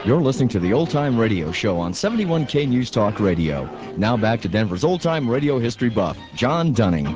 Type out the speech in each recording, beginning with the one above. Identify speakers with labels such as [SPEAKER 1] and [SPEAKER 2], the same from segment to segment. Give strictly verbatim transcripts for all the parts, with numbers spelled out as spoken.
[SPEAKER 1] You're listening to the Old Time Radio Show on seventy-one K News Talk Radio. Now back to Denver's Old Time Radio history buff, John Dunning.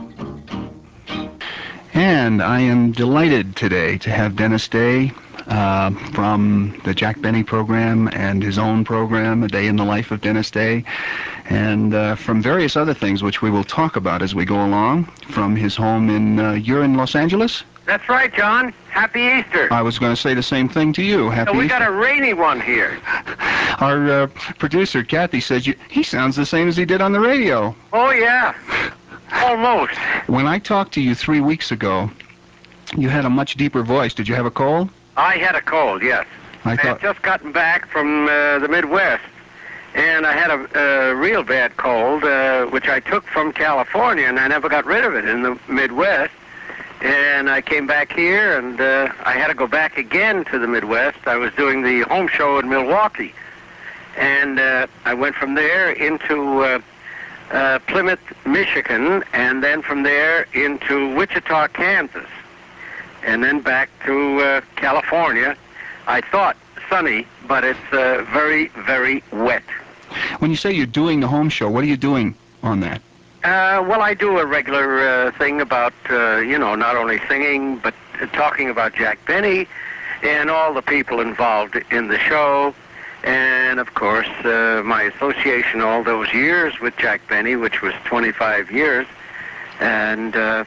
[SPEAKER 2] And I am delighted today to have Dennis Day uh, from the Jack Benny program and his own program, A Day in the Life of Dennis Day, and uh, from various other things which we will talk about as we go along, from his home in, uh, you're in Los Angeles?
[SPEAKER 3] That's right, John. Happy Easter.
[SPEAKER 2] I was going to say the same thing to you. Happy
[SPEAKER 3] so we
[SPEAKER 2] Easter.
[SPEAKER 3] got a rainy one here.
[SPEAKER 2] Our uh, producer, Kathy, says you, he sounds the same as he did on the radio.
[SPEAKER 3] Oh, yeah. Almost.
[SPEAKER 2] When I talked to you three weeks ago, you had a much deeper voice. Did you have a cold?
[SPEAKER 3] I had a cold, yes.
[SPEAKER 2] I,
[SPEAKER 3] I
[SPEAKER 2] thought...
[SPEAKER 3] had just gotten back from uh, the Midwest, and I had a, a real bad cold, uh, which I took from California, and I never got rid of it in the Midwest. And I came back here, and uh, I had to go back again to the Midwest. I was doing the home show in Milwaukee. And uh, I went from there into uh, uh, Plymouth, Michigan, and then from there into Wichita, Kansas, and then back to uh, California. I thought sunny, but it's uh, very, very wet.
[SPEAKER 2] When you say you're doing the home show, what are you doing on that?
[SPEAKER 3] Uh, well, I do a regular uh, thing about, uh, you know, not only singing, but uh, talking about Jack Benny and all the people involved in the show. And, of course, uh, my association all those years with Jack Benny, which was twenty-five years. And uh,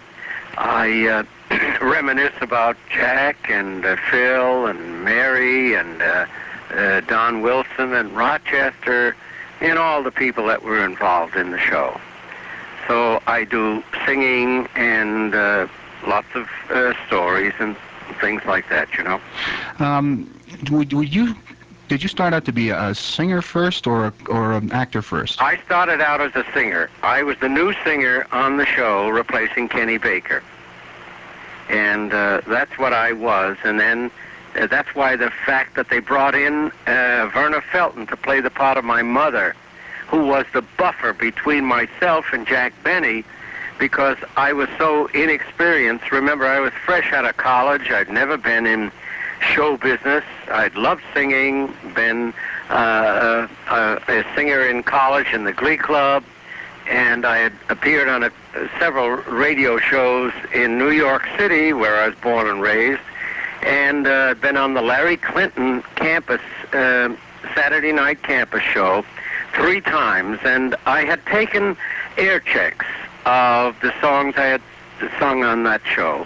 [SPEAKER 3] I uh, reminisce about Jack and uh, Phil and Mary and uh, uh, Don Wilson and Rochester and all the people that were involved in the show. So I do singing and uh, lots of uh, stories and things like that, you know.
[SPEAKER 2] Um, would, would you, did you start out to be a singer first or a, or an actor first?
[SPEAKER 3] I started out as a singer. I was the new singer on the show, replacing Kenny Baker. And uh, that's what I was. And then uh, that's why the fact that they brought in uh, Verna Felton to play the part of my mother, who was the buffer between myself and Jack Benny, because I was so inexperienced. Remember, I was fresh out of college. I'd never been in show business. I'd loved singing, been uh, a, a singer in college in the Glee Club, and I had appeared on a, several radio shows in New York City, where I was born and raised, and uh, been on the Larry Clinton campus, uh, Saturday night campus show, three times, and I had taken air checks of the songs I had sung on that show,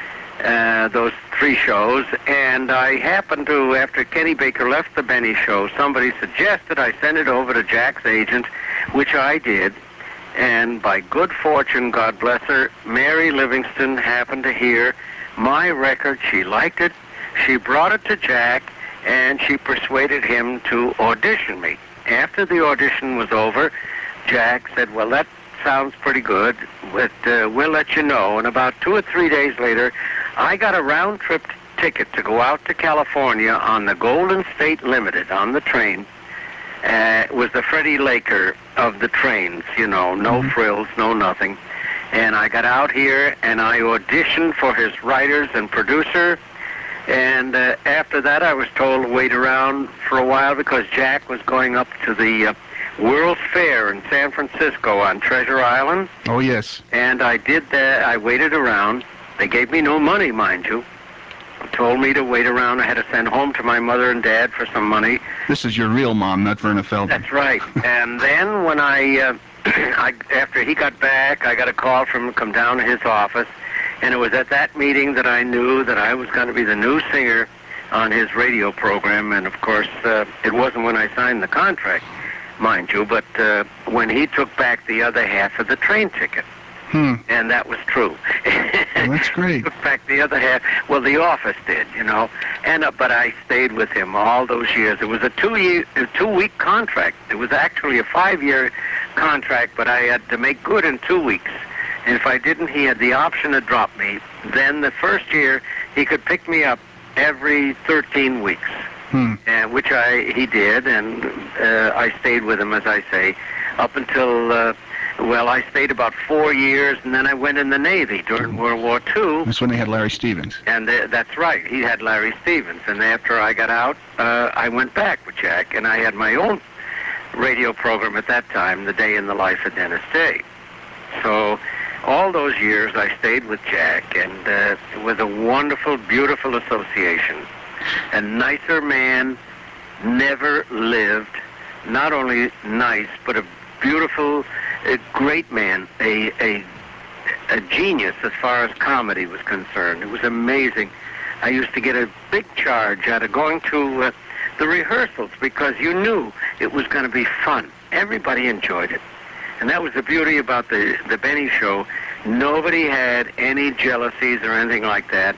[SPEAKER 3] uh, those three shows, and I happened to, after Kenny Baker left the Benny show, somebody suggested I send it over to Jack's agent, which I did, and by good fortune, God bless her, Mary Livingston happened to hear my record. She liked it. She brought it to Jack, and she persuaded him to audition me. After the audition was over, Jack said, well, that sounds pretty good, but uh, we'll let you know. And about two or three days later, I got a round-trip ticket to go out to California on the Golden State Limited on the train. Uh, it was the Freddie Laker of the trains, you know, no mm-hmm. frills, no nothing. And I got out here, and I auditioned for his writers and producer. And uh, after that, I was told to wait around for a while because Jack was going up to the uh, World's Fair in San Francisco on Treasure Island.
[SPEAKER 2] Oh, yes.
[SPEAKER 3] And I did that. I waited around. They gave me no money, mind you. Told me to wait around. I had to send home to my mother and dad for some money.
[SPEAKER 2] This is your real mom, not Verna Felton.
[SPEAKER 3] That's right. And then when I, uh, I, after he got back, I got a call from him to come down to his office. And it was at that meeting that I knew that I was going to be the new singer on his radio program. And, of course, uh, it wasn't when I signed the contract, mind you, but uh, when he took back the other half of the train ticket.
[SPEAKER 2] Hmm.
[SPEAKER 3] And that was true.
[SPEAKER 2] Well, that's great.
[SPEAKER 3] Took back the other half. Well, the office did, you know. And uh, but I stayed with him all those years. It was a two-year, a two-week contract. It was actually a five-year contract, but I had to make good in two weeks. And if I didn't, he had the option to drop me. Then the first year, he could pick me up every thirteen weeks,
[SPEAKER 2] hmm.
[SPEAKER 3] uh, which I he did, and uh, I stayed with him, as I say, up until uh, well, I stayed about four years, and then I went in the Navy during World War Two.
[SPEAKER 2] That's when they had Larry Stevens.
[SPEAKER 3] And uh, that's right. He had Larry Stevens. And after I got out, uh, I went back with Jack, and I had my own radio program at that time, The Day in the Life of Dennis Day. So all those years I stayed with Jack, and uh, it was a wonderful, beautiful association. A nicer man never lived. Not only nice, but a beautiful, a great man, a, a a genius as far as comedy was concerned. It was amazing. I used to get a big charge out of going to uh, the rehearsals because you knew it was going to be fun. Everybody enjoyed it. And that was the beauty about the, the Benny Show. Nobody had any jealousies or anything like that.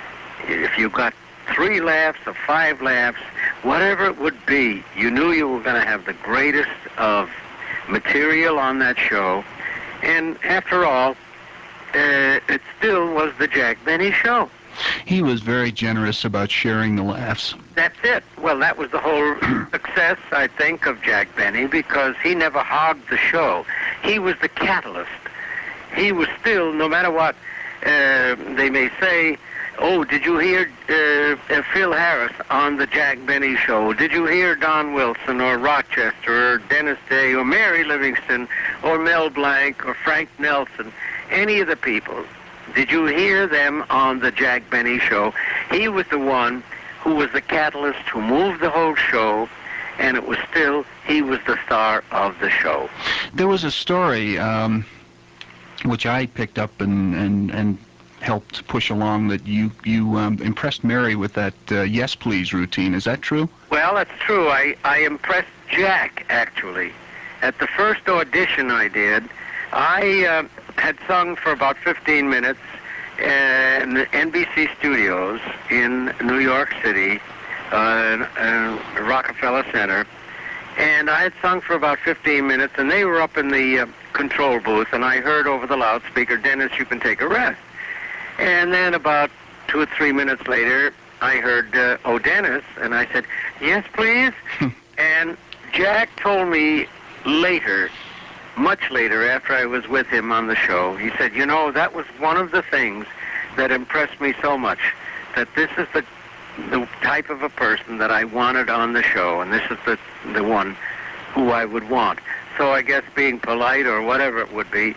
[SPEAKER 3] If you got three laughs or five laughs, whatever it would be, you knew you were going to have the greatest of material on that show. And after all, uh, it still was the Jack Benny Show.
[SPEAKER 2] He was very generous about sharing the laughs.
[SPEAKER 3] That's it. Well, that was the whole success, I think, of Jack Benny, because he never hogged the show. He was the catalyst. He was still, no matter what uh, they may say, oh, did you hear uh, Phil Harris on the Jack Benny Show? Did you hear Don Wilson or Rochester or Dennis Day or Mary Livingston or Mel Blanc or Frank Nelson, any of the people? Did you hear them on the Jack Benny Show? He was the one who was the catalyst who moved the whole show, and it was still, he was the star of the show.
[SPEAKER 2] There was a story um, which I picked up and, and, and helped push along, that you, you um, impressed Mary with that uh, Yes Please routine. Is that true?
[SPEAKER 3] Well, that's true. I, I impressed Jack, actually. At the first audition I did, I uh, had sung for about fifteen minutes in the N B C studios in New York City, uh, uh, Rockefeller Center, and I had sung for about fifteen minutes, and they were up in the uh, control booth, and I heard over the loudspeaker, Dennis, you can take a rest. And then about two or three minutes later, I heard, uh, oh, Dennis, and I said, yes, please. And Jack told me later, much later, after I was with him on the show, he said, you know, that was one of the things that impressed me so much, that this is the the type of a person that I wanted on the show, and this is the the one who I would want. So I guess being polite or whatever it would be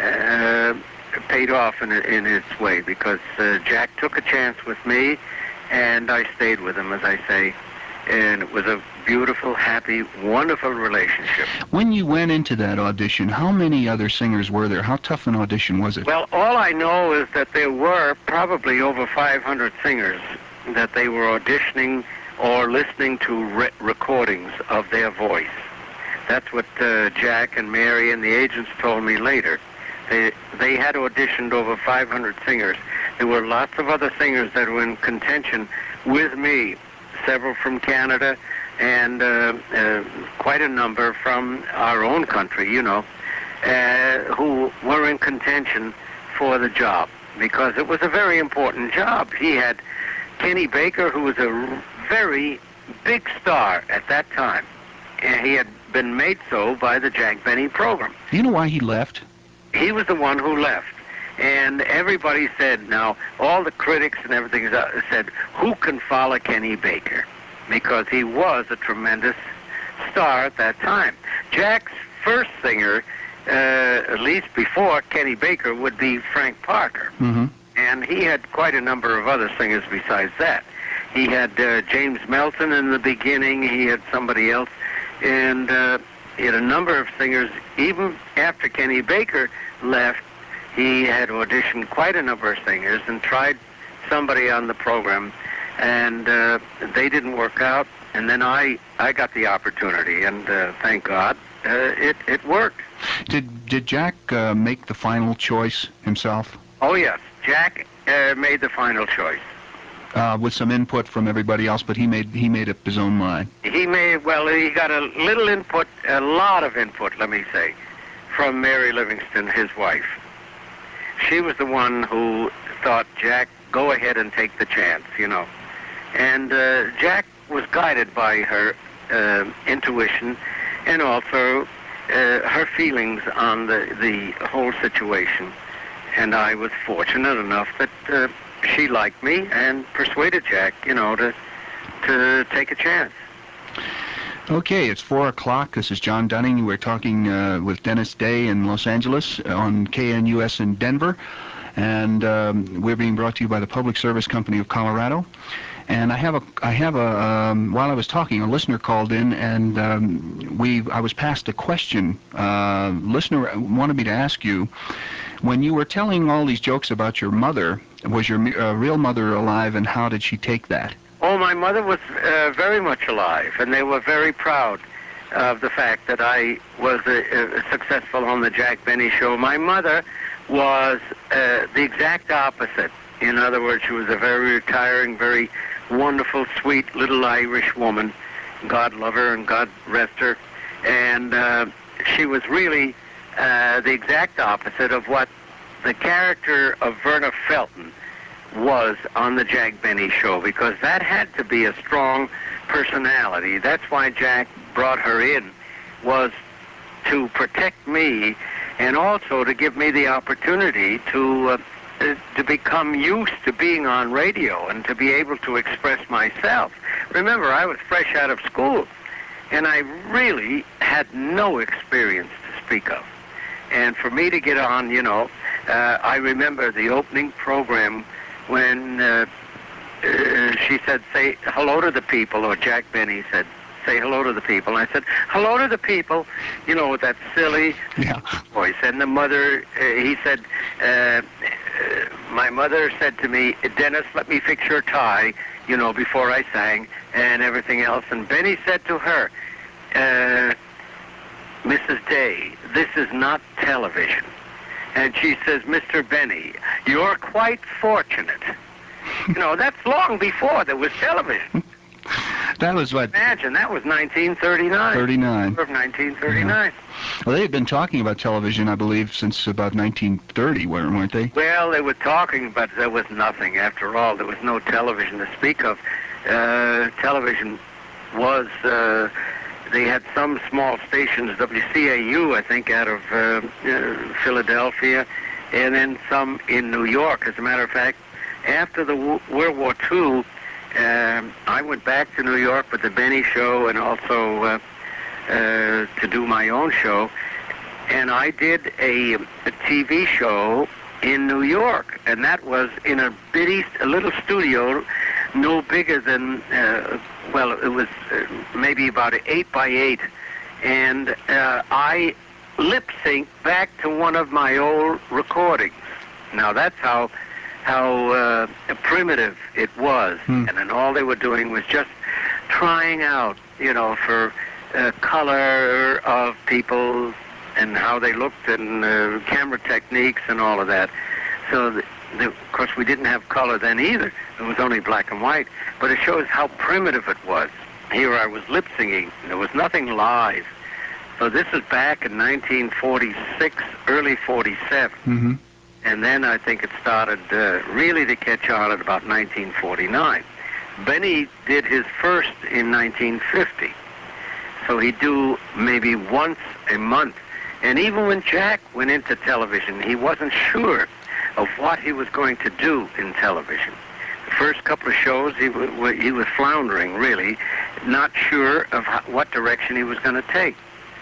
[SPEAKER 3] uh, paid off in, in its way, because uh, Jack took a chance with me, and I stayed with him, as I say, and it was a beautiful, happy, wonderful relationship.
[SPEAKER 2] When you went into that audition, how many other singers were there? How tough an audition was it?
[SPEAKER 3] Well, all I know is that there were probably over five hundred singers that they were auditioning or listening to re recordings of their voice. That's what uh, Jack and Mary and the agents told me later. They, they had auditioned over five hundred singers. There were lots of other singers that were in contention with me, several from Canada, and uh, uh, quite a number from our own country, you know, uh, who were in contention for the job, because it was a very important job. He had Kenny Baker, who was a very big star at that time, and he had been made so by the Jack Benny program.
[SPEAKER 2] Do you know why he left?
[SPEAKER 3] He was the one who left. And everybody said, now, all the critics and everything said, who can follow Kenny Baker? Because he was a tremendous star at that time. Jack's first singer, uh, at least before Kenny Baker, would be Frank Parker.
[SPEAKER 2] Mm-hmm.
[SPEAKER 3] And he had quite a number of other singers besides that. He had uh, James Melton in the beginning. He had somebody else. And uh, he had a number of singers. Even after Kenny Baker left, he had auditioned quite a number of singers and tried somebody on the program, and uh, they didn't work out. And then I, I got the opportunity, and uh, thank God, uh, it, it worked.
[SPEAKER 2] Did, did Jack uh, make the final choice himself?
[SPEAKER 3] Oh, yes. Jack uh, made the final choice.
[SPEAKER 2] Uh, with some input from everybody else, but he made he made up his own mind.
[SPEAKER 3] He made, well, he got a little input, a lot of input, let me say, from Mary Livingston, his wife. She was the one who thought, Jack, go ahead and take the chance, you know. And uh, Jack was guided by her uh, intuition, and also uh, her feelings on the, the whole situation. And I was fortunate enough that uh, she liked me and persuaded Jack, you know, to to take a chance.
[SPEAKER 2] Okay, it's four o'clock. This is John Dunning. We're talking uh, with Dennis Day in Los Angeles on K N U S in Denver. And um, we're being brought to you by the Public Service Company of Colorado. And I have a, I have a, um, while I was talking, a listener called in, and um, we, I was passed a question. Uh, listener wanted me to ask you, when you were telling all these jokes about your mother, was your uh, real mother alive, and how did she take that?
[SPEAKER 3] Oh, my mother was uh, very much alive, and they were very proud of the fact that I was uh, uh, successful on the Jack Benny Show. My mother was uh, the exact opposite. In other words, she was a very retiring, very wonderful, sweet little Irish woman. God love her and God rest her. And uh, she was really uh, the exact opposite of what the character of Verna Felton was on the Jack Benny Show, because that had to be a strong personality. That's why Jack brought her in, was to protect me and also to give me the opportunity to uh, to become used to being on radio and to be able to express myself. Remember, I was fresh out of school, and I really had no experience to speak of. And for me to get on, you know, uh, I remember the opening program when uh, uh, she said, say hello to the people, or Jack Benny said, say hello to the people. And I said, hello to the people, you know, with that silly
[SPEAKER 2] yeah.
[SPEAKER 3] voice. And the mother, uh, he said, uh, uh, my mother said to me, Dennis, let me fix your tie, you know, before I sang and everything else. And Benny said to her, uh, Missus Day, this is not television. And she says, Mister Benny, you're quite fortunate. You know, that's long before there was television.
[SPEAKER 2] That was what?
[SPEAKER 3] Imagine, that was nineteen thirty-nine.
[SPEAKER 2] thirty-nine.
[SPEAKER 3] Of nineteen thirty-nine.
[SPEAKER 2] Yeah. Well, they had been talking about television, I believe, since about nineteen thirty, weren't they?
[SPEAKER 3] Well, they were talking, but there was nothing. After all, there was no television to speak of. Uh, television was, uh, they had some small stations, W C A U, I think, out of uh, uh, Philadelphia, and then some in New York. As a matter of fact, after the w World War Two, Um, I went back to New York with the Benny Show and also uh, uh, to do my own show. And I did a, a T V show in New York, and that was in a bitty, a little studio, no bigger than, uh, well, it was uh, maybe about eight by eight. And uh, I lip-synced back to one of my old recordings. Now, that's how... how uh, primitive it was. Hmm. And then all they were doing was just trying out, you know, for uh, color of people and how they looked and uh, camera techniques and all of that. So, the, the, of course, we didn't have color then either. It was only black and white. But it shows how primitive it was. Here I was lip-singing. There was nothing live. So this is back in nineteen forty-six, early forty-seven. Mm-hmm. And then I think it started uh, really to catch on at about nineteen forty-nine. Benny did his first in nineteen fifty. So he'd do maybe once a month. And even when Jack went into television, he wasn't sure of what he was going to do in television. The first couple of shows, he, w he was floundering, really, not sure of how, what direction he was going to take.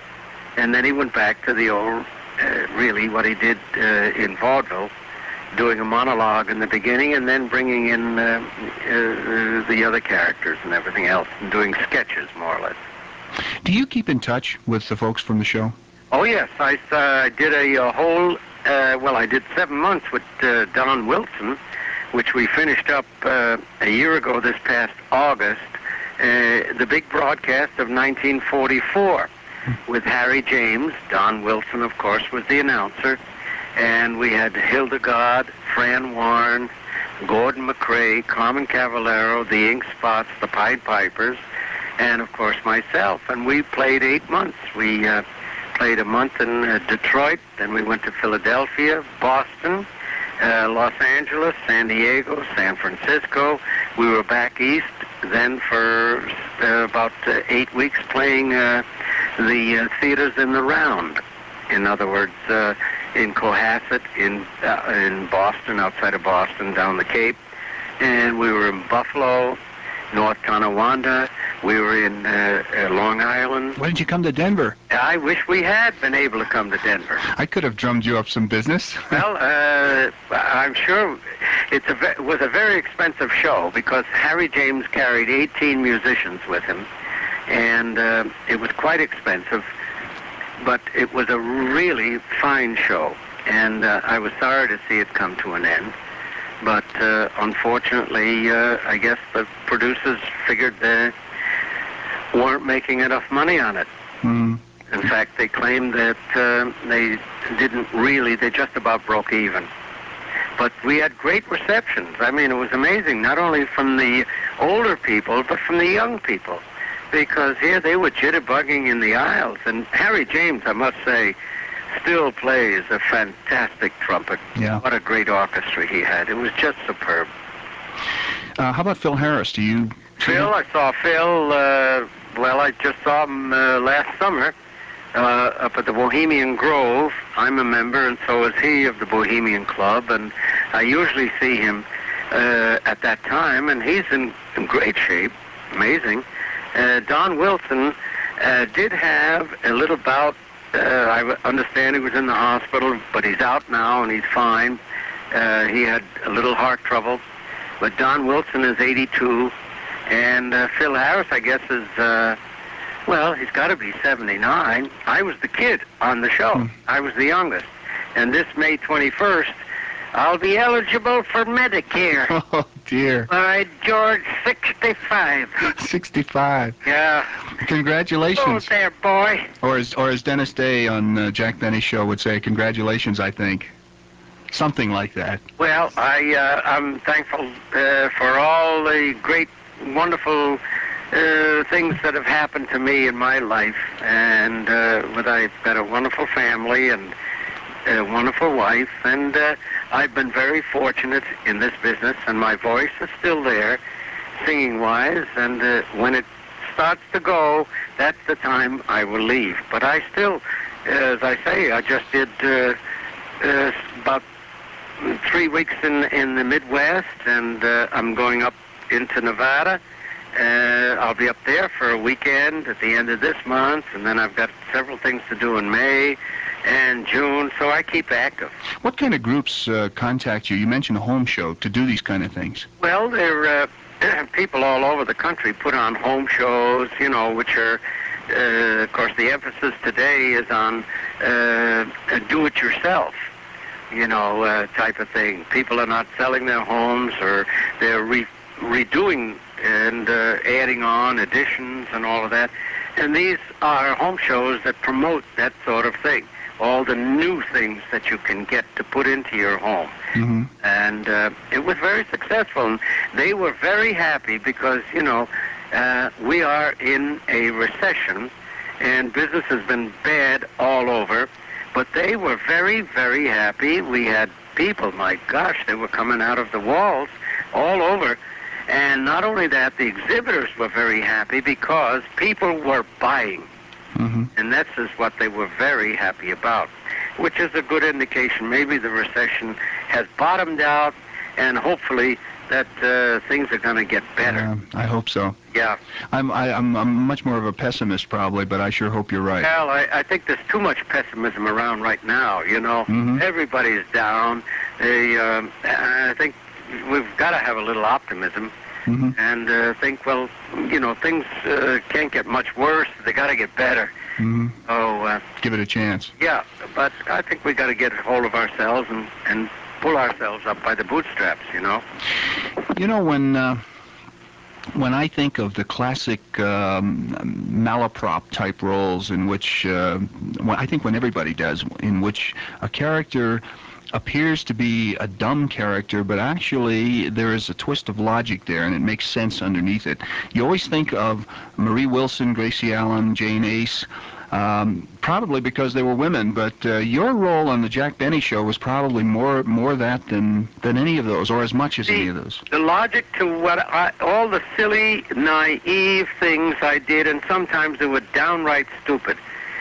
[SPEAKER 3] And then he went back to the old... Uh, really what he did uh, in vaudeville, doing a monologue in the beginning and then bringing in uh, uh, the other characters and everything else, and doing sketches, more or less.
[SPEAKER 2] Do you keep in touch with the folks from the show?
[SPEAKER 3] Oh, yes. I uh, did a, a whole, uh, well, I did seven months with uh, Don Wilson, which we finished up uh, a year ago this past August, uh, the big broadcast of nineteen forty-four. With Harry James. Don Wilson, of course, was the announcer. And we had Hildegard, Fran Warren, Gordon McCrae, Carmen Cavallero, the Ink Spots, the Pied Pipers, and, of course, myself. And we played eight months. We uh, played a month in uh, Detroit, then we went to Philadelphia, Boston, uh, Los Angeles, San Diego, San Francisco. We were back east then for uh, about uh, eight weeks playing uh, the uh, theaters in the round. In other words, uh, in Cohasset, in uh, in Boston, outside of Boston, down the Cape, and we were in Buffalo, North Tonawanda. We were in uh, uh, Long Island.
[SPEAKER 2] Why didn't you come to Denver?
[SPEAKER 3] I wish we had been able to come to Denver.
[SPEAKER 2] I could have drummed you up some business.
[SPEAKER 3] Well, uh, I'm sure it's a ve- it was a very expensive show because Harry James carried eighteen musicians with him, and uh, it was quite expensive, but it was a really fine show, and uh, I was sorry to see it come to an end. But uh, unfortunately, uh, I guess the producers figured they weren't making enough money on it.
[SPEAKER 2] Mm.
[SPEAKER 3] In fact, they claimed that uh, they didn't really, they just about broke even. But we had great receptions. I mean, it was amazing, not only from the older people, but from the young people. Because here they were jitterbugging in the aisles. And Harry James, I must say, still plays a fantastic trumpet.
[SPEAKER 2] Yeah.
[SPEAKER 3] What a great orchestra he had. It was just superb.
[SPEAKER 2] Uh, how about Phil Harris? Do you...
[SPEAKER 3] Phil, I saw Phil, uh, well, I just saw him uh, last summer uh, up at the Bohemian Grove. I'm a member, and so is he, of the Bohemian Club, and I usually see him uh, at that time, and he's in, in great shape. Amazing. Uh, Don Wilson uh, did have a little bout. Uh, I understand he was in the hospital, but he's out now and he's fine. Uh, he had a little heart trouble. But Don Wilson is eighty-two, and uh, Phil Harris, I guess, is, uh, well, he's got to be seventy-nine. I was the kid on the show. Mm. I was the youngest. And this May twenty-first, I'll be eligible for Medicare.
[SPEAKER 2] Oh, dear.
[SPEAKER 3] By George, sixty-five.
[SPEAKER 2] sixty-five.
[SPEAKER 3] Yeah.
[SPEAKER 2] Congratulations.
[SPEAKER 3] Oh, there, boy.
[SPEAKER 2] Or as, or as Dennis Day on uh, Jack Benny's show would say, congratulations, I think. Something like that.
[SPEAKER 3] Well, I, uh, I'm thankful uh, for all the great, wonderful uh, things that have happened to me in my life. And uh, with I've got a wonderful family and a wonderful wife, and uh, I've been very fortunate in this business, and my voice is still there, singing-wise, and uh, when it starts to go, that's the time I will leave. But I still, as I say, I just did uh, uh, about three weeks in in the Midwest, and uh, I'm going up into Nevada. Uh, I'll be up there for a weekend at the end of this month, and then I've got several things to do in May and June, so I keep active.
[SPEAKER 2] What kind of groups uh, contact you? You mentioned a home show to do these kind of things.
[SPEAKER 3] Well, there are uh, people all over the country put on home shows, you know, which are, uh, of course, the emphasis today is on uh, do-it-yourself, you know, uh, type of thing. People are not selling their homes, or they're re- redoing and uh, adding on additions and all of that. And these are home shows that promote that sort of thing, all the new things that you can get to put into your home.
[SPEAKER 2] Mm-hmm.
[SPEAKER 3] And uh, it was very successful. And they were very happy because, you know, uh, we are in a recession, and business has been bad all over. But they were very, very happy. We had people, my gosh, they were coming out of the walls all over. And not only that, the exhibitors were very happy because people were buying.
[SPEAKER 2] Mm-hmm.
[SPEAKER 3] And that's just what they were very happy about, which is a good indication. Maybe the recession has bottomed out, and hopefully that uh, things are going to get better.
[SPEAKER 2] Yeah, I hope so.
[SPEAKER 3] Yeah.
[SPEAKER 2] I'm, I, I'm I'm much more of a pessimist probably, but I sure hope you're right.
[SPEAKER 3] Well, I, I think there's too much pessimism around right now, you know.
[SPEAKER 2] Mm-hmm.
[SPEAKER 3] Everybody's down. They, um, I think we've got to have a little optimism.
[SPEAKER 2] Mm-hmm.
[SPEAKER 3] And uh, think, well, you know, things uh, can't get much worse. They got to get better.
[SPEAKER 2] Mm-hmm.
[SPEAKER 3] So, uh,
[SPEAKER 2] give it a chance.
[SPEAKER 3] Yeah, but I think we got to get a hold of ourselves and, and pull ourselves up by the bootstraps, you know.
[SPEAKER 2] You know, when uh, when I think of the classic um, malaprop type roles in which, uh, well, I think when everybody does, in which a character appears to be a dumb character, but actually there is a twist of logic there, and it makes sense underneath it. You always think of Marie Wilson, Gracie Allen, Jane Ace, um, probably because they were women, but uh, your role on the Jack Benny Show was probably more more that than, than any of those, or as much as
[SPEAKER 3] the,
[SPEAKER 2] any of those.
[SPEAKER 3] The logic to what I, all the silly, naive things I did, and sometimes they were downright stupid.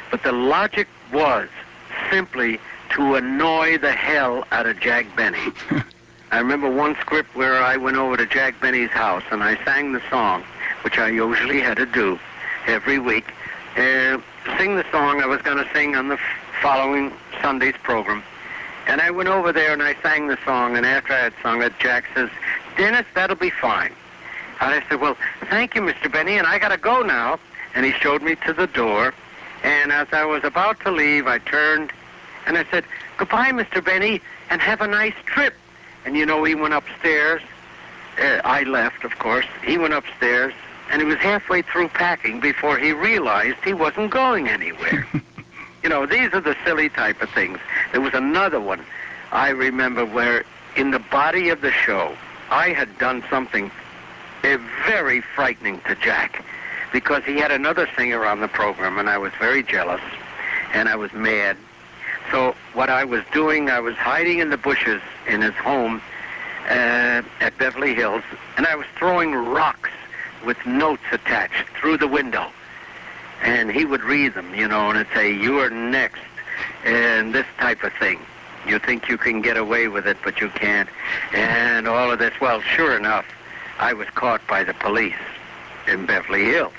[SPEAKER 3] But the logic was simply to annoy the hell out of Jack Benny. I remember one script where I went over to Jack Benny's house and I sang the song, which I usually had to do every week. Uh, sing the song I was going to sing on the f- following Sunday's program. And I went over there and I sang the song, and after I had sung it, Jack says, "Dennis, that'll be fine." And I said, "Well, thank you, Mister Benny, and I got to go now." And he showed me to the door. And as I was about to leave, I turned and I said, "Goodbye, Mister Benny, and have a nice trip." And, you know, he went upstairs. Uh, I left, of course. He went upstairs, and he was halfway through packing before he realized he wasn't going anywhere. You know, these are the silly type of things. There was another one I remember where in the body of the show, I had done something uh, very frightening to Jack, because he had another singer on the program, and I was very jealous, and I was mad. So what I was doing, I was hiding in the bushes in his home uh, at Beverly Hills, and I was throwing rocks with notes attached through the window. And he would read them, you know, and it'd say, "You are next," and this type of thing. You think you can get away with it, but you can't. And all of this. Well, sure enough, I was caught by the police in Beverly Hills.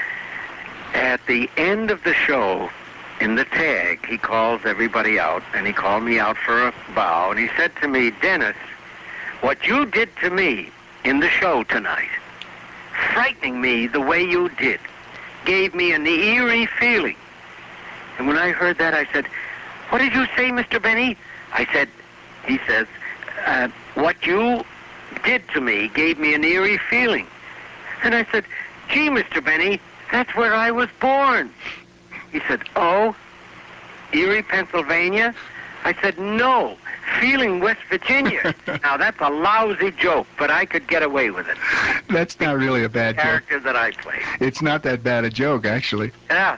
[SPEAKER 3] At the end of the show, in the tag, he calls everybody out, and he called me out for a bow, and he said to me, "Dennis, what you did to me in the show tonight, frightening me the way you did, gave me an eerie feeling." And when I heard that, I said, "What did you say, Mister Benny?" I said, he says, uh, "What you did to me gave me an eerie feeling." And I said, "Gee, Mister Benny, that's where I was born." He said, "Oh, Erie, Pennsylvania?" I said, "No, Feeling, West Virginia." Now, that's a lousy joke, but I could get away with it.
[SPEAKER 2] That's not really a bad joke.
[SPEAKER 3] Character that I played.
[SPEAKER 2] It's not that bad a joke, actually.
[SPEAKER 3] Yeah.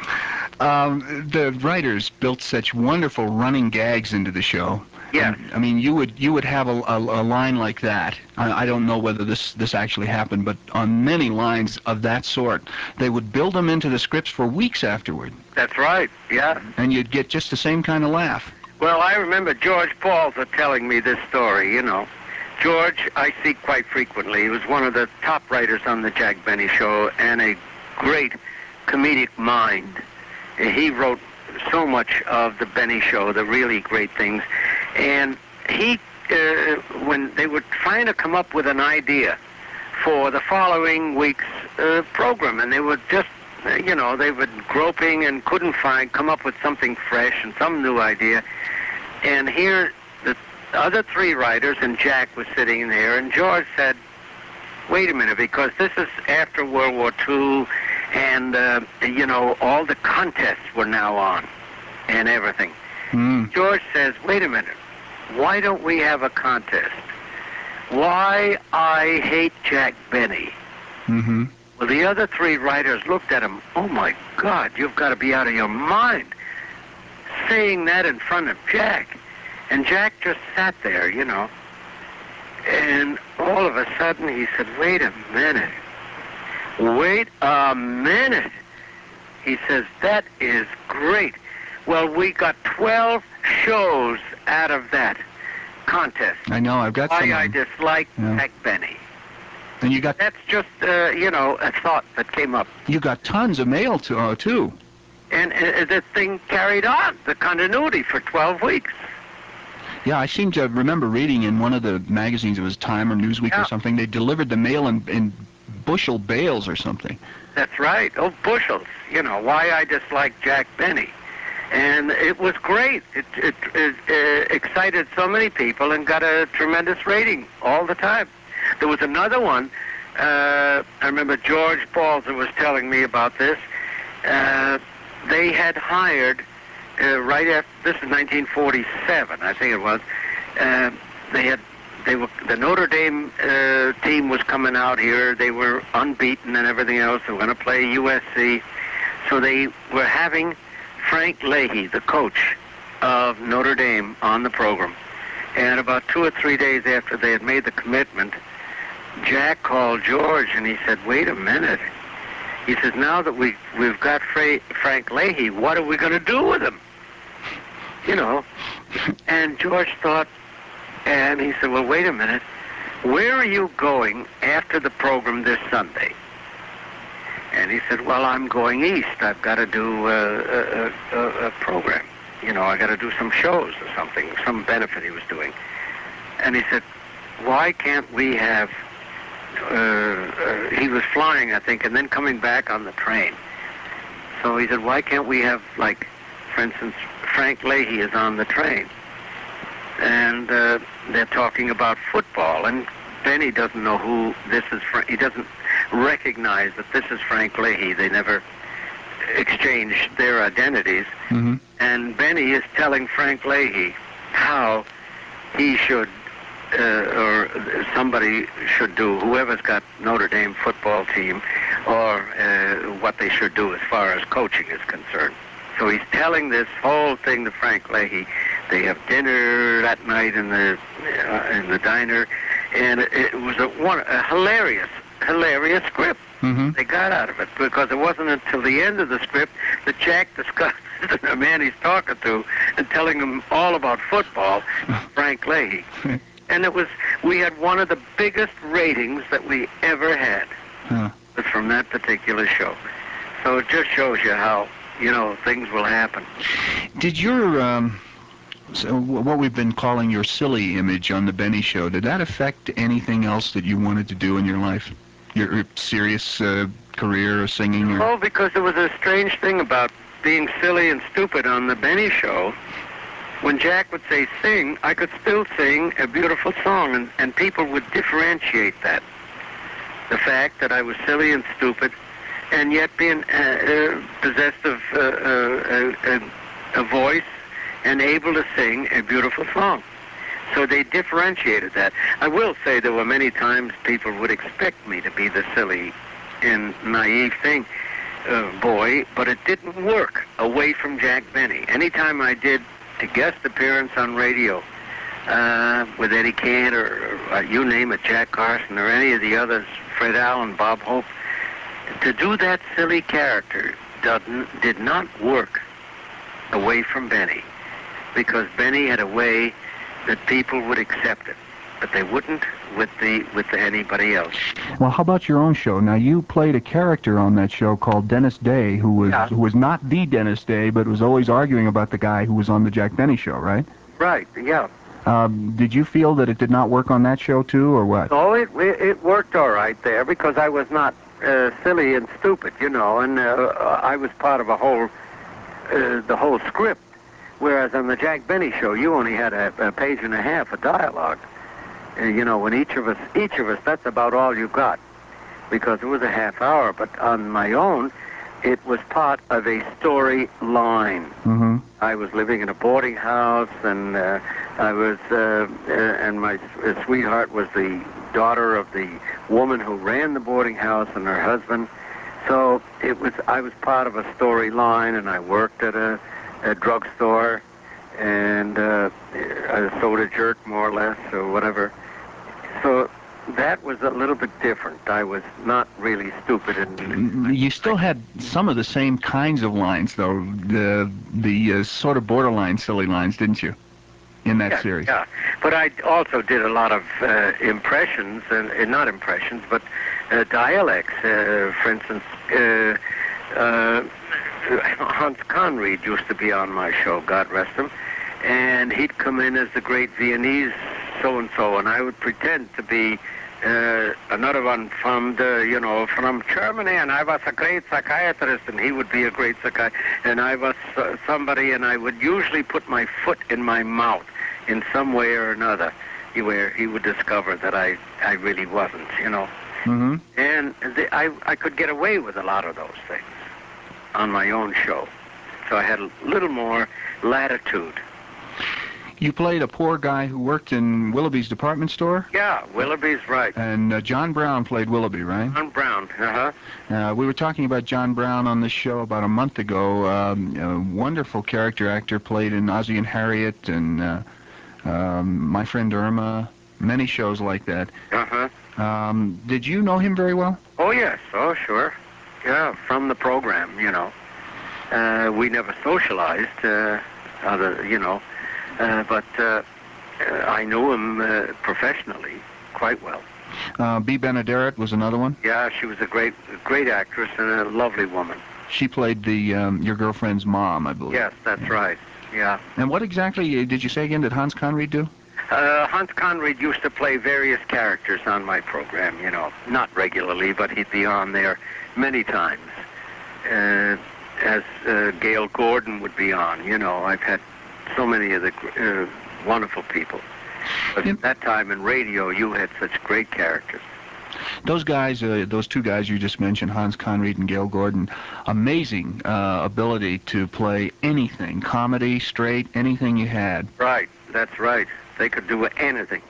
[SPEAKER 2] Um, the writers built such wonderful running gags into the show.
[SPEAKER 3] Yes.
[SPEAKER 2] I mean, you would you would have a, a, a line like that. I, I don't know whether this this actually happened, but on many lines of that sort, they would build them into the scripts for weeks afterward.
[SPEAKER 3] That's right, yeah.
[SPEAKER 2] And you'd get just the same kind of laugh.
[SPEAKER 3] Well, I remember George Balzer telling me this story, you know. George, I see quite frequently. He was one of the top writers on the Jack Benny Show and a great comedic mind. He wrote so much of the Benny Show, the really great things. And he, uh, when they were trying to come up with an idea for the following week's uh, program, and they were just, uh, you know, they were groping and couldn't find, come up with something fresh and some new idea. And here, the other three writers, and Jack was sitting there, and George said, "Wait a minute, because this is after World War Two, and, uh, you know, all the contests were now on and everything."
[SPEAKER 2] Mm.
[SPEAKER 3] George says, "Wait a minute, why don't we have a contest? Why I Hate Jack Benny?"
[SPEAKER 2] Mm-hmm.
[SPEAKER 3] Well, the other three writers looked at him, "Oh, my God, you've got to be out of your mind, saying that in front of Jack." And Jack just sat there, you know. And all of a sudden he said, "Wait a minute. Wait a minute." He says, "That is great. Well, we got twelve shows out of that contest.
[SPEAKER 2] I know, I've got some.
[SPEAKER 3] Why I
[SPEAKER 2] of them.
[SPEAKER 3] dislike
[SPEAKER 2] Yeah.
[SPEAKER 3] Jack Benny."
[SPEAKER 2] And you got
[SPEAKER 3] That's just, uh, you know, a thought that came up.
[SPEAKER 2] you got tons of mail to, uh, too.
[SPEAKER 3] And uh, the thing carried on, the continuity, for twelve weeks.
[SPEAKER 2] Yeah, I seem to remember reading in one of the magazines, it was Time or Newsweek
[SPEAKER 3] Yeah.
[SPEAKER 2] or something, they delivered the mail in, in bushel bales or something.
[SPEAKER 3] That's right. Oh, bushels. You know, why I dislike Jack Benny. And it was great. It, it, it uh, excited so many people and got a tremendous rating all the time. There was another one. Uh, I remember George Balzer was telling me about this. Uh, they had hired, uh, right after, this is nineteen forty-seven, I think it was, uh, they had, they were, the Notre Dame uh, team was coming out here. They were unbeaten and everything else. They were going to play U S C. So they were having Frank Leahy, the coach of Notre Dame, on the program. And about two or three days after they had made the commitment, Jack called George and he said, "Wait a minute. He says, now that we, we've got Fra- Frank Leahy, what are we going to do with him? You know. And George thought, and he said, well, wait a minute. Where are you going after the program this Sunday? And he said, well, I'm going east. I've got to do a, a, a, a program. You know, I got to do some shows or something, some benefit he was doing. And he said, why can't we have, uh, uh, he was flying, I think, and then coming back on the train. So he said, why can't we have, like, for instance, Frank Leahy is on the train. And uh, they're talking about football, and Benny doesn't know who this is. Fra- he doesn't recognize that this is Frank Leahy. They never exchanged their identities.
[SPEAKER 2] Mm-hmm.
[SPEAKER 3] And Benny is telling Frank Leahy how he should, uh, or somebody should do, whoever's got Notre Dame football team, or uh, what they should do as far as coaching is concerned. So he's telling this whole thing to Frank Leahy. They have dinner that night in the uh, in the diner, and it, it was a, one, a hilarious, hilarious script.
[SPEAKER 2] Mm-hmm.
[SPEAKER 3] They got out of it, because it wasn't until the end of the script that Jack discussed the man he's talking to and telling him all about football, Frank Leahy. And it was, we had one of the biggest ratings that we ever had.
[SPEAKER 2] Huh.
[SPEAKER 3] Was from that particular show. So it just shows you how, you know, things will happen.
[SPEAKER 2] Did your, um, so what we've been calling your silly image on the Benny Show, did that affect anything else that you wanted to do in your life? Your, your serious uh, career or singing? Or?
[SPEAKER 3] Oh, because there was a strange thing about being silly and stupid on the Benny Show. When Jack would say sing, I could still sing a beautiful song, and, and people would differentiate that. The fact that I was silly and stupid, and yet being uh, uh, possessed of uh, uh, a, a voice and able to sing a beautiful song. So they differentiated that. I will say there were many times people would expect me to be the silly and naive thing, uh, boy, but it didn't work away from Jack Benny. Anytime I did a guest appearance on radio uh, with Eddie Cant or, or uh, you name it, Jack Carson or any of the others, Fred Allen, Bob Hope, to do that silly character doesn't, did not work away from Benny, because Benny had a way that people would accept it, but they wouldn't with the with the anybody else.
[SPEAKER 2] Well, how about your own show? Now, you played a character on that show called Dennis Day, who was
[SPEAKER 3] Yeah.
[SPEAKER 2] who was not the Dennis Day, but was always arguing about the guy who was on the Jack Benny Show, right?
[SPEAKER 3] Right, yeah.
[SPEAKER 2] Um, did you feel that it did not work on that show too, or what?
[SPEAKER 3] Oh, it it worked all right there, because I was not uh, silly and stupid, you know, and uh, I was part of a whole uh, the whole script. Whereas on the Jack Benny Show, you only had a, a page and a half of dialogue. Uh, you know, when each of us, each of us, that's about all you got, because it was a half hour. But on my own, it was part of a storyline.
[SPEAKER 2] Mm-hmm.
[SPEAKER 3] I was living in a boarding house, and uh, I was, uh, uh, and my uh, sweetheart was the daughter of the woman who ran the boarding house and her husband. So it was, I was part of a storyline, and I worked at a a drugstore, and uh, a soda jerk, more or less, or whatever. So that was a little bit different. I was not really stupid. And
[SPEAKER 2] you still had some of the same kinds of lines, though, the the uh, sort of borderline silly lines, didn't you, in that
[SPEAKER 3] yeah,
[SPEAKER 2] series?
[SPEAKER 3] Yeah, but I also did a lot of uh, impressions, and, and not impressions, but uh, dialects. Uh, for instance, uh, uh, Hans Conried used to be on my show, God rest him, and he'd come in as the great Viennese so-and-so, and I would pretend to be uh, another one from the, you know, from Germany, and I was a great psychiatrist, and he would be a great psychiatrist, and I was uh, somebody, and I would usually put my foot in my mouth in some way or another, where he would discover that I, I really wasn't, you know.
[SPEAKER 2] Mm-hmm.
[SPEAKER 3] And the, I, I could get away with a lot of those things on my own show. So I had a little more latitude.
[SPEAKER 2] You played a poor guy who worked in Willoughby's department store?
[SPEAKER 3] Yeah, Willoughby's right.
[SPEAKER 2] And uh, John Brown played Willoughby, right?
[SPEAKER 3] John Brown, uh-huh.
[SPEAKER 2] Uh, we were talking about John Brown on this show about a month ago. Um, a wonderful character actor, played in Ozzie and Harriet and uh, um, My Friend Irma, many shows like that.
[SPEAKER 3] Uh-huh.
[SPEAKER 2] Um, did you know him very well?
[SPEAKER 3] Oh, yes. Oh, sure. yeah, from the program, you know. Uh, we never socialized, uh, other, you know, uh, but uh, uh, I knew him uh, professionally quite well.
[SPEAKER 2] Uh, Bea Benaderet was another one?
[SPEAKER 3] Yeah, she was a great, great actress and a lovely woman.
[SPEAKER 2] She played the um, your girlfriend's mom, I believe.
[SPEAKER 3] Yes, that's right. Yeah.
[SPEAKER 2] And what exactly, uh, did you say again, did Hans Conried do?
[SPEAKER 3] Uh, Hans Conried used to play various characters on my program, you know, not regularly, but he'd be on there many times. Uh, as uh, Gail Gordon would be on, you know, I've had so many of the uh, wonderful people. But at that time in radio, you had such great characters.
[SPEAKER 2] Those guys, uh, those two guys you just mentioned, Hans Conried and Gail Gordon, amazing uh, ability to play anything, comedy, straight, anything you had.
[SPEAKER 3] Right, that's right. They could do anything.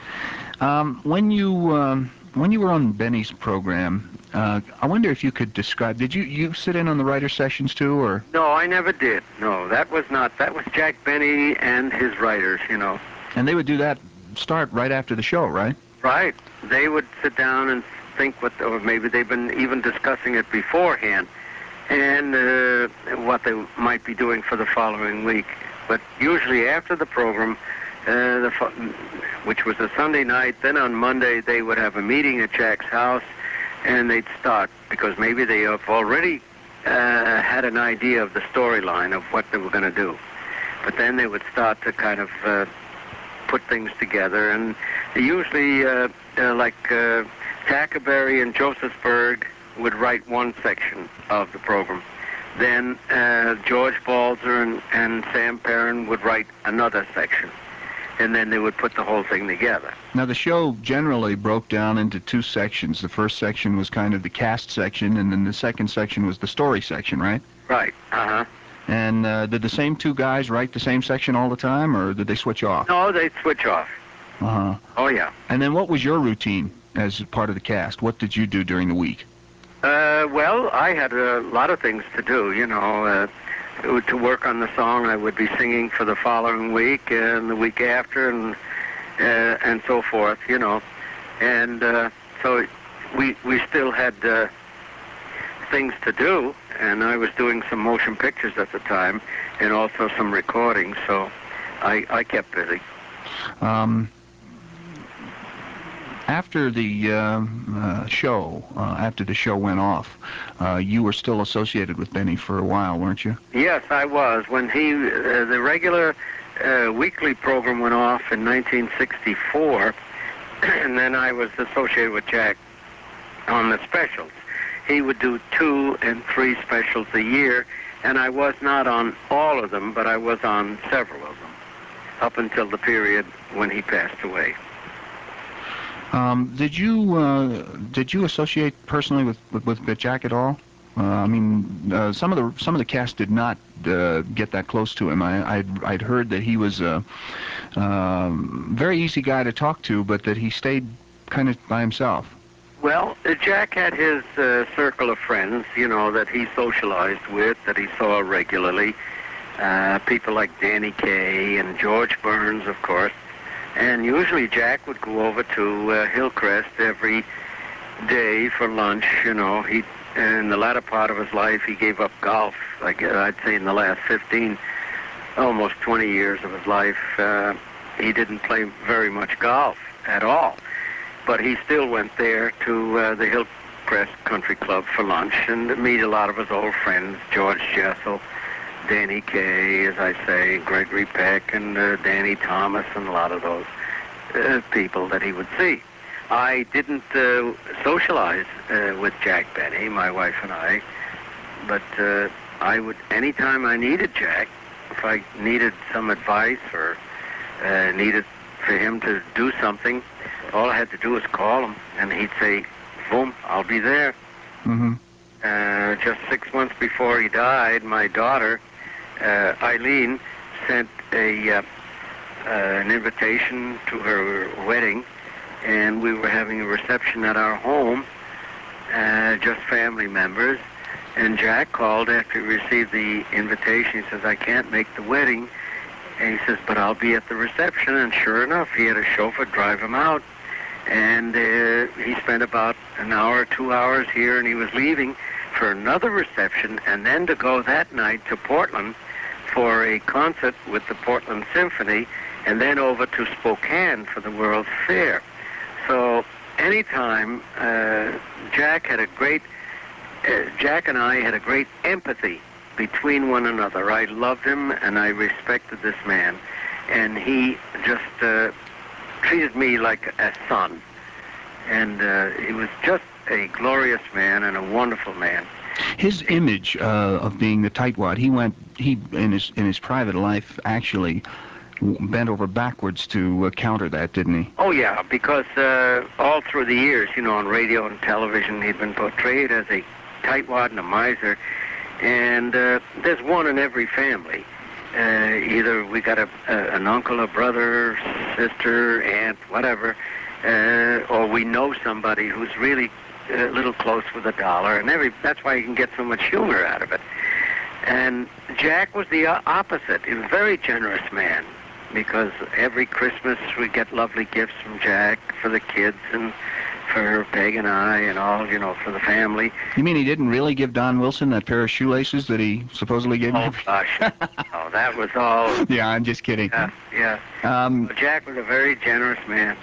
[SPEAKER 2] Um, when you um, when you were on Benny's program, uh, I wonder if you could describe. Did you you sit in on the writer sessions too, or?
[SPEAKER 3] No, I never did. No, that was not. That was Jack Benny and his writers, you know.
[SPEAKER 2] And they would do that start right after the show, right?
[SPEAKER 3] Right. They would sit down and think what, or maybe they've been even discussing it beforehand, and uh, what they might be doing for the following week. But usually after the program, uh, the fo which was a Sunday night, then on Monday they would have a meeting at Jack's house, and they'd start, because maybe they have already uh, had an idea of the storyline of what they were going to do. But then they would start to kind of uh, put things together, and usually uh, uh, like uh, Tackerberry and Josephsburg would write one section of the program. Then uh, George Balzer and, and Sam Perrin would write another section, and then they would put the whole thing together.
[SPEAKER 2] Now the show generally broke down into two sections. The first section was kind of the cast section, and then the second section was the story section, right?
[SPEAKER 3] Right, uh-huh.
[SPEAKER 2] And uh, did the same two guys write the same section all the time, or did they switch off?
[SPEAKER 3] No, they'd switch off.
[SPEAKER 2] Uh-huh.
[SPEAKER 3] Oh, yeah.
[SPEAKER 2] And then what was your routine as part of the cast? What did you do during the week?
[SPEAKER 3] Uh, well, I had a lot of things to do, you know. Uh, to work on the song I would be singing for the following week and the week after, and uh, and so forth, you know. And uh, so we we still had uh, things to do, and I was doing some motion pictures at the time, and also some recordings, so I, I kept busy.
[SPEAKER 2] Um, after the uh, uh, show, uh, after the show went off, uh, you were still associated with Benny for a while, weren't you?
[SPEAKER 3] Yes, I was. When he, uh, the regular uh, weekly program went off in nineteen sixty-four, and then I was associated with Jack on the specials. He would do two and three specials a year, and I was not on all of them, but I was on several of them, up until the period when he passed away.
[SPEAKER 2] Um, did you uh, did you associate personally with with, with Jack at all? Uh, I mean, uh, some of the some of the cast did not uh, get that close to him. I, I'd I'd heard that he was a uh, very easy guy to talk to, but that he stayed kind of by himself.
[SPEAKER 3] Well, uh, Jack had his uh, circle of friends, you know, that he socialized with, that he saw regularly. Uh, people like Danny Kaye and George Burns, of course. And usually Jack would go over to uh, Hillcrest every day for lunch, you know. He, in the latter part of his life, he gave up golf. Like, uh, I'd say in the last fifteen, almost twenty years of his life, uh, he didn't play very much golf at all. But he still went there to uh, the Hillcrest Country Club for lunch and to meet a lot of his old friends, George Jessel, Danny Kaye, as I say, Gregory Peck, and uh, Danny Thomas, and a lot of those uh, people that he would see. I didn't uh, socialize uh, with Jack Benny, my wife and I, but uh, I would, anytime I needed Jack, if I needed some advice or uh, needed for him to do something, all I had to do was call him, and he'd say, boom, I'll be there.
[SPEAKER 2] Mm-hmm.
[SPEAKER 3] Uh, just six months before he died, my daughter, uh, Eileen, sent a uh, uh, an invitation to her wedding, and we were having a reception at our home, uh, just family members, and Jack called after he received the invitation. He says, I can't make the wedding, and he says, but I'll be at the reception, and sure enough, he had a chauffeur drive him out, and uh, he spent about an hour, two hours here, and he was leaving for another reception, and then to go that night to Portland for a concert with the Portland Symphony, and then over to Spokane for the World's Fair. So anytime, uh, Jack had a great, uh, Jack and I had a great empathy between one another. I loved him and I respected this man, and he just uh, treated me like a son. And uh, he was just a glorious man and a wonderful man.
[SPEAKER 2] His image uh, of being the tightwad, he went, he in his in his private life actually bent over backwards to uh, counter that, didn't he?
[SPEAKER 3] Oh yeah, because uh, all through the years, you know, on radio and television, he'd been portrayed as a tightwad and a miser, and uh, there's one in every family. Uh, either we got a, a an uncle, a brother, sister, aunt, whatever, uh, or we know somebody who's really a little close with a dollar, and every that's why you can get so much humor out of it. And Jack was the uh, opposite. He was a very generous man, because every Christmas we get lovely gifts from Jack for the kids and for Peg and I and all, you know, for the family.
[SPEAKER 2] You mean he didn't really give Don Wilson that pair of shoelaces that he supposedly gave him?
[SPEAKER 3] Oh, gosh. Oh, that was all.
[SPEAKER 2] Yeah, I'm just kidding.
[SPEAKER 3] Yeah, yeah.
[SPEAKER 2] Um,
[SPEAKER 3] Jack was a very generous man.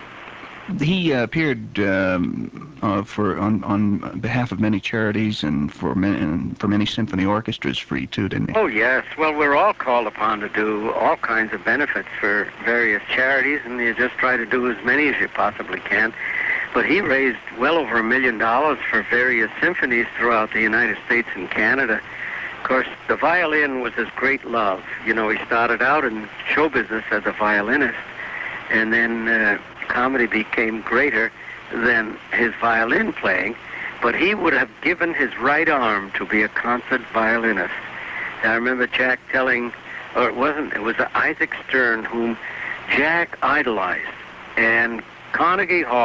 [SPEAKER 2] He uh, appeared um, uh, for on, on behalf of many charities and for many, and for many symphony orchestras free too, didn't he?
[SPEAKER 3] Oh yes, well we're all called upon to do all kinds of benefits for various charities, and you just try to do as many as you possibly can. But he raised well over a million dollars for various symphonies throughout the United States and Canada. Of course, the violin was his great love. You know, he started out in show business as a violinist, and then uh, comedy became greater than his violin playing, but he would have given his right arm to be a concert violinist. I remember Jack telling, or it wasn't, it was Isaac Stern whom Jack idolized, and Carnegie Hall